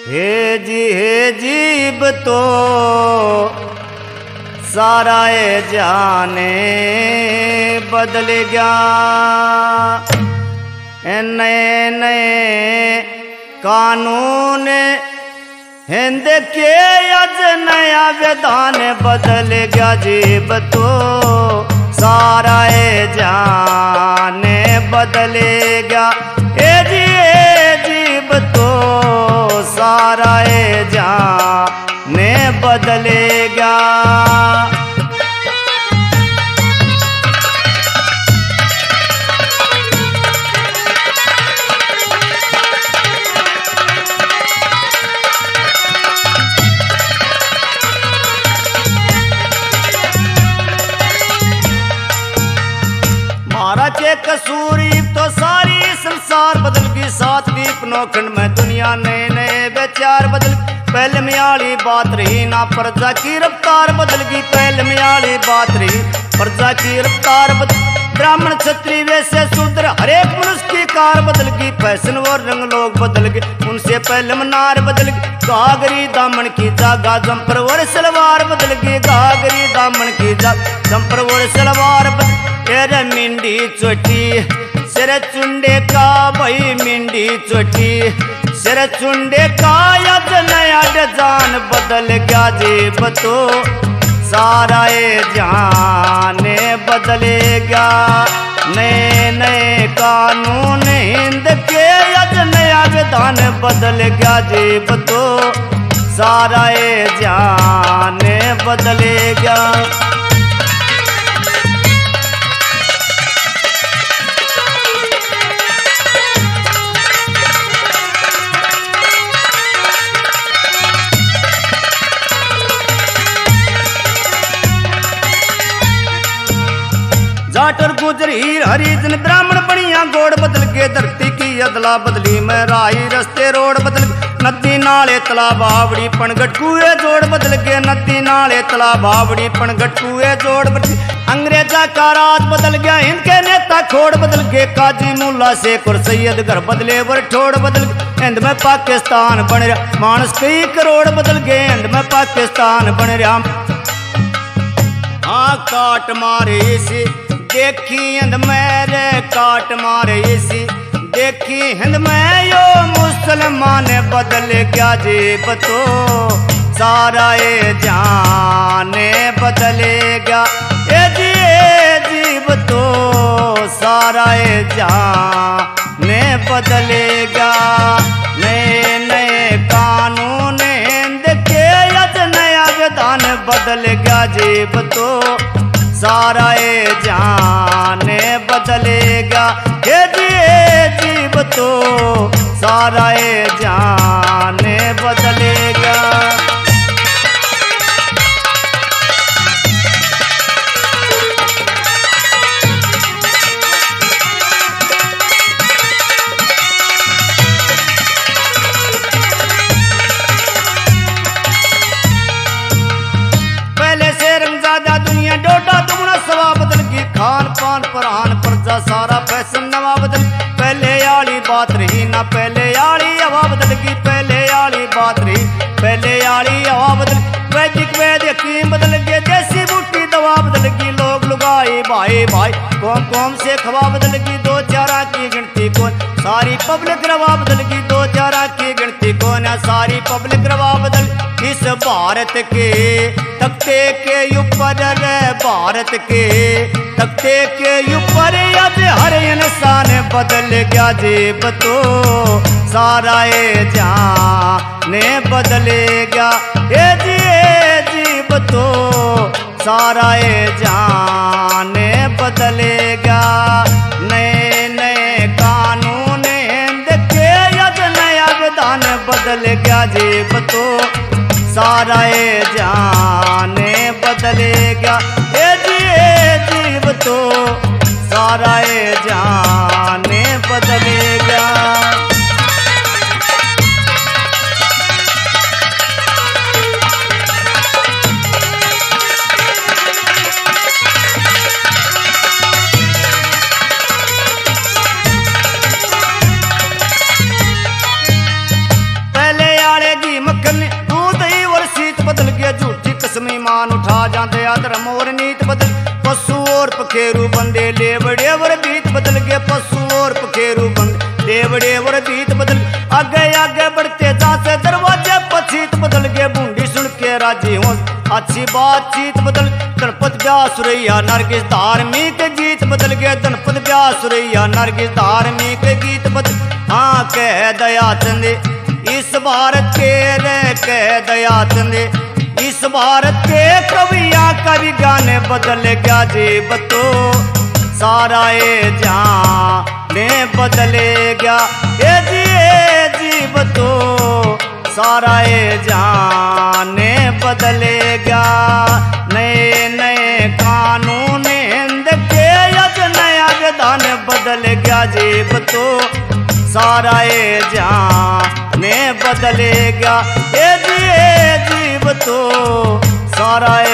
हे जीब तो सारा ए जाने बदल गया। नए नए कानून हिंद के अज नया विधान बदल गया। जीब तो सारा ए जाने बदल गया। जीब तो सारा ए जाने बदलेगा। महाराज के कसूरी तो सारी संसार बदल गई। सात दीप नौखंड में दुनिया नए नए विचार बदल। पहले में आली बात रही ना प्रजा की रफ्तार बदल गई। पहले में आली बात रही प्रजा की रफ्तार बदल। ब्राह्मण क्षत्रिय वैसे शूद्र हर एक मनुष्य की कार बदल गई। फैशन और रंग लोग बदल गए उनसे पहले मनार बदल गई। घाघरी दामन की जागा जंपर और सलवार बदल गई। घाघरी दामन की जागा जंपर और सलवार बदल। तेरे मिंडी चोटी सिर चुंडे का भाई मिंडी चोटी सिर चुंडे का यद नया जान बदल गया। जीब तो सारा ए जाने बदले गया। नए नए कानून हिंद के यद नया विधान बदल गया। जीब तो सारा ए जाने बदले गया। जाट और गुजर हीर हरिजन ब्राह्मण बनिया गोड़ बदल के। धरती की अदला बदली में राही रस्ते रोड बदल के। नदी नाले तालाब बावड़ी पनघट कुएं जोड़ बदल के। नदी नाले तालाब बावड़ी पनघट कुएं जोड़ बदल। अंग्रेजा का राज बदल गया इनके नेता खोड़ बदल के। काजी मुल्ला शेख और सैयद घर बदले वर ठोड़ बदल गए। हिंद में पाकिस्तान बन रहा मानस कई करोड़ बदल गए। हिंद में पाकिस्तान बन रहा हाँ काट मारे इसी देखी हिंद मेरे काट मारे इसी देखी हिंद में यो मुसलमान बदल गया। जीब तो सारा ए जाने बदलेगा। जीब तो सारा ए जाने बदलेगा। नए नए कानून हिंद के यद नया विधान बदल गया। जीब तो सारा ए जाने बदलेगा। जीब तो सारा ए जाने बदलेगा। पहले से रंगजादा दुनिया डोडा दुगना सवा बदल गई। खान पान परान प्रजा सारा फैशन नवा बदल। पहले आली बात रही ना पहले आली हवा बदल गई। पहले आली बात रही पहले आली हवा बदल। वैदिक वैद्य हकीम बदल गए। देसी बूटी दवा बदल गई। लोग लुगाई भाई भाई कौम कौम से खवा बदल गई। दो चारा की गिनती कौन सारी पब्लिक रवा बदल गई। दो चारा की गिनती कौन है सारी पब्लिक रवा बदल। इस भारत के तख्ते के ऊपर भारत के तख्ते के ऊपर आज हर इंसान बदल गया। जीब तो सारा ए जाने बदलेगा। जीब तो सारा ए जाने बदलेगा। नए नए कानून हिंद के यद नया विधान बदल गया। जीब तो सारा ए जाने बदलेगा। जीब तो सारा ए जाने बदलेगा। पहले आले स्मीमान उठा जाते अधर्म और नीत बदल पशु और पखेरु बंदे लेवड़े और बीत बदल गए पशु और पखेरु बंदे लेवड़े और बीत बदल आगे आगे बढ़ते जाते दरवाजे पछीत बदल गए बूंदी सुन के राजी हो अच्छी बातचीत बदल गणपत व्यास सुरैया नरगिस धार्मिक गीत बदल गए गणपत व्यास सुरैया नरगिस धार्मिक गीत बदल हाँ कह दया चंदे इस भारत के रे कह दया चंदे इस भारत के कविया कवि गाने बदल गया जीव तो सारा ए जाने बदले गया ए जीव तो सारा ए जाने बदले गया नए नए कानून हिंद के यज नया विधान बदल गया जीव तो सारा ए जाने बदले गया ए जीव तो सारा